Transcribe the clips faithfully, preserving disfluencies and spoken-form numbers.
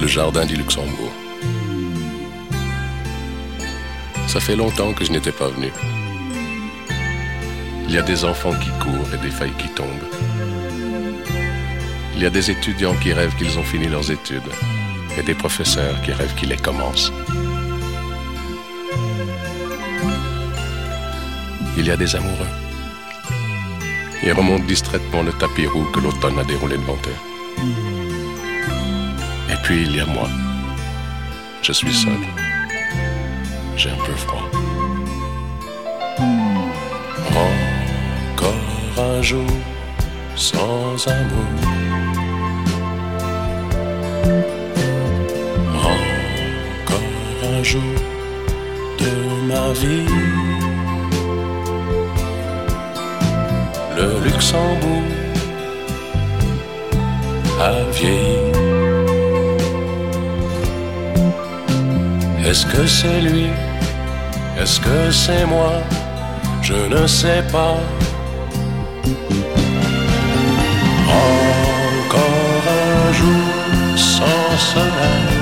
le jardin du Luxembourg. Ça fait longtemps que je n'étais pas venu. Il y a des enfants qui courent et des feuilles qui tombent. Il y a des étudiants qui rêvent qu'ils ont fini leurs études et des professeurs qui rêvent qu'ils les commencent. Il y a des amoureux. Ils remontent distraitement le tapis roux que l'automne a déroulé devant eux. Et puis il y a moi. Je suis seul. J'ai un peu froid. Encore un jour sans amour. Encore un jour de ma vie. Le Luxembourg a vieilli. Est-ce que c'est lui? Est-ce que c'est moi? Je ne sais pas. Encore un jour sans soleil.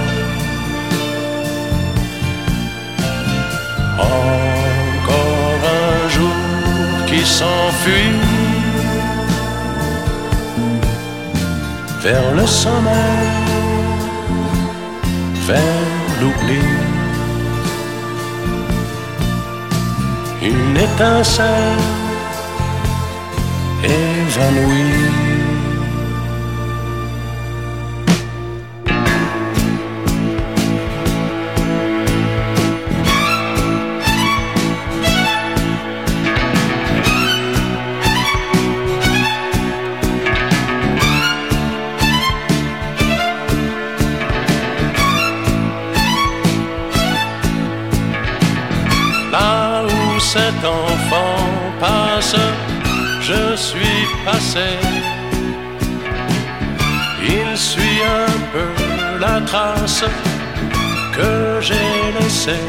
Encore un jour qui s'enfuit vers le sommeil, vers l'oubli. Une étincelle évanouie. Cet enfant passe, je suis passé. Il suit un peu la trace que j'ai laissée.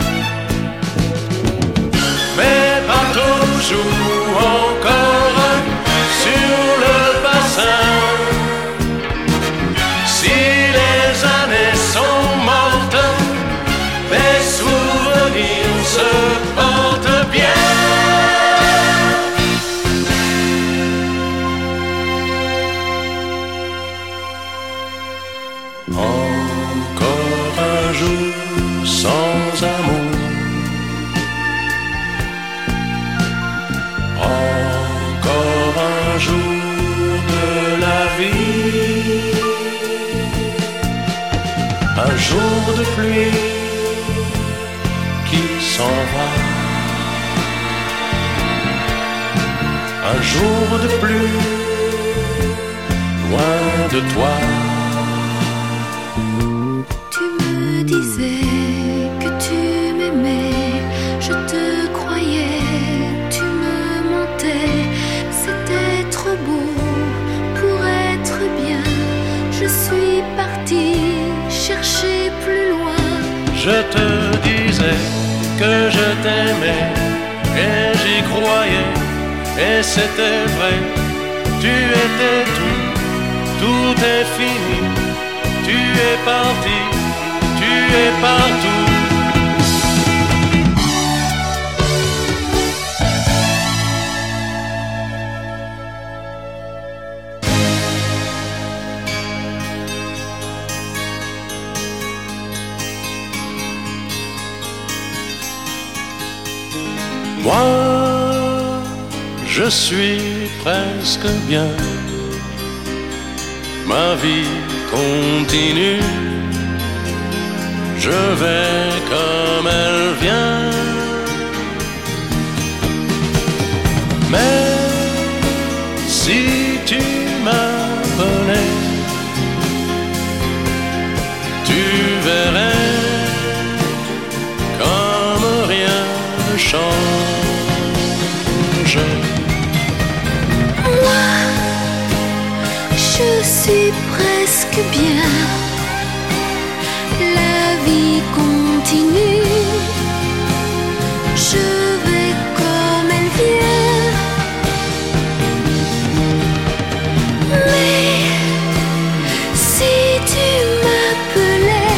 Mais pas toujours encore sur le bassin. Si les années sont mortes, mes souvenirs se portent bien. Encore un jour sans amour. Encore un jour de la vie. Un jour de pluie qui s'en va. Un jour de pluie loin de toi. Tu me disais que tu m'aimais, je te croyais, tu me mentais. C'était trop beau pour être bien. Je suis partie chercher plus loin. Je te disais que je t'aimais et j'y croyais. Et c'était vrai, tu étais tout, tout est fini. Tu es parti, tu es partout. Moi, je suis presque bien. Ma vie continue. Je vais comme elle vient. Mais si tu m'appelais, tu verrais comme rien ne change. Moi, je suis presque bien. La vie continue. Je vais comme elle vient. Mais si tu m'appelais,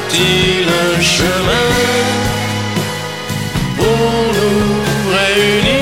trouve-t-il un chemin pour nous réunir?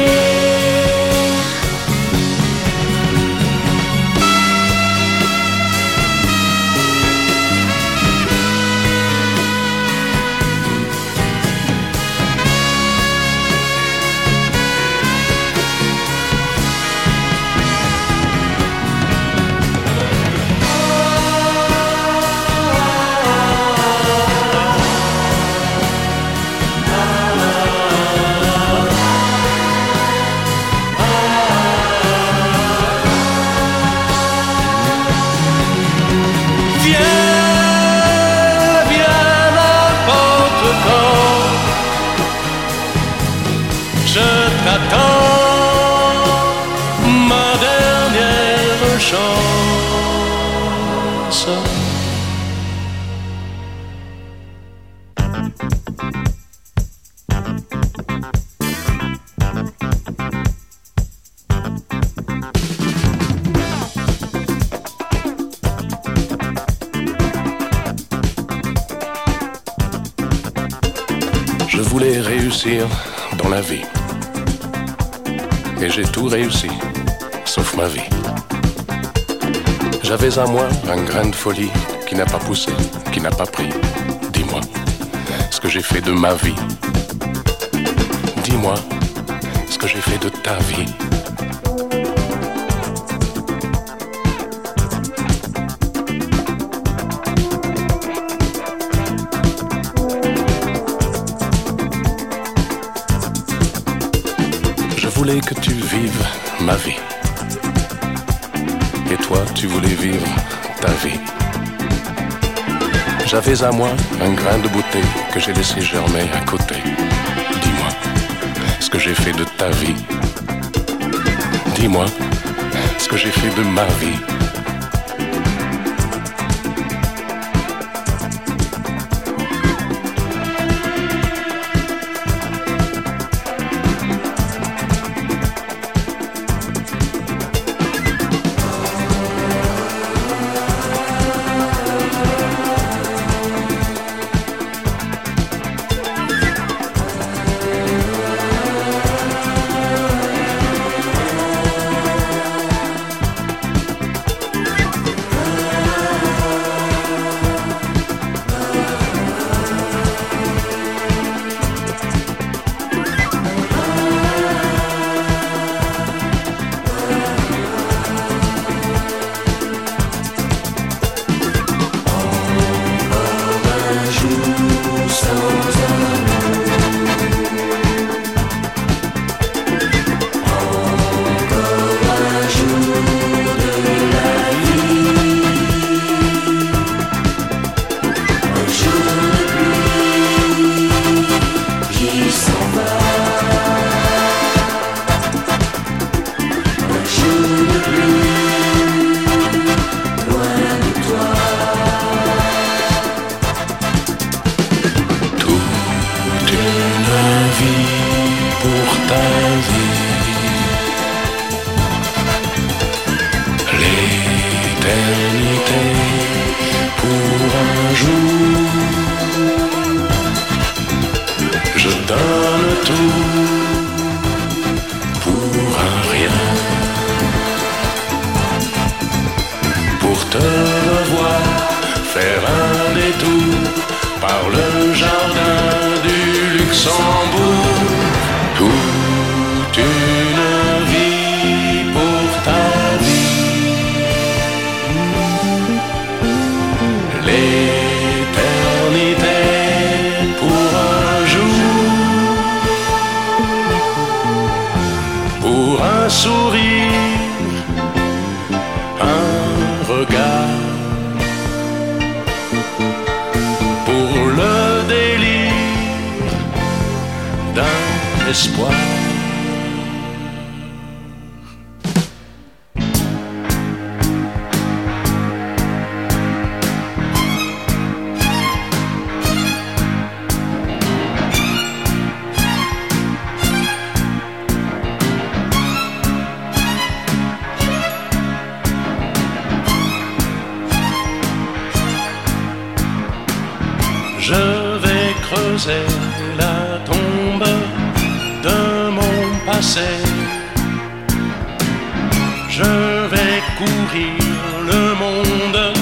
Ma dernière chance. Je voulais réussir dans la vie. Et j'ai tout réussi, sauf ma vie. J'avais à moi un grain de folie qui n'a pas poussé, qui n'a pas pris. Dis-moi ce que j'ai fait de ma vie. Dis-moi ce que j'ai fait de ta vie. Je voulais que tu vives ma vie. Et toi, tu voulais vivre ta vie. J'avais à moi un grain de beauté que j'ai laissé germer à côté. Dis-moi ce que j'ai fait de ta vie. Dis-moi ce que j'ai fait de ma vie. Espoir. Je vais creuser la tombe de mon passé. Je vais courir le monde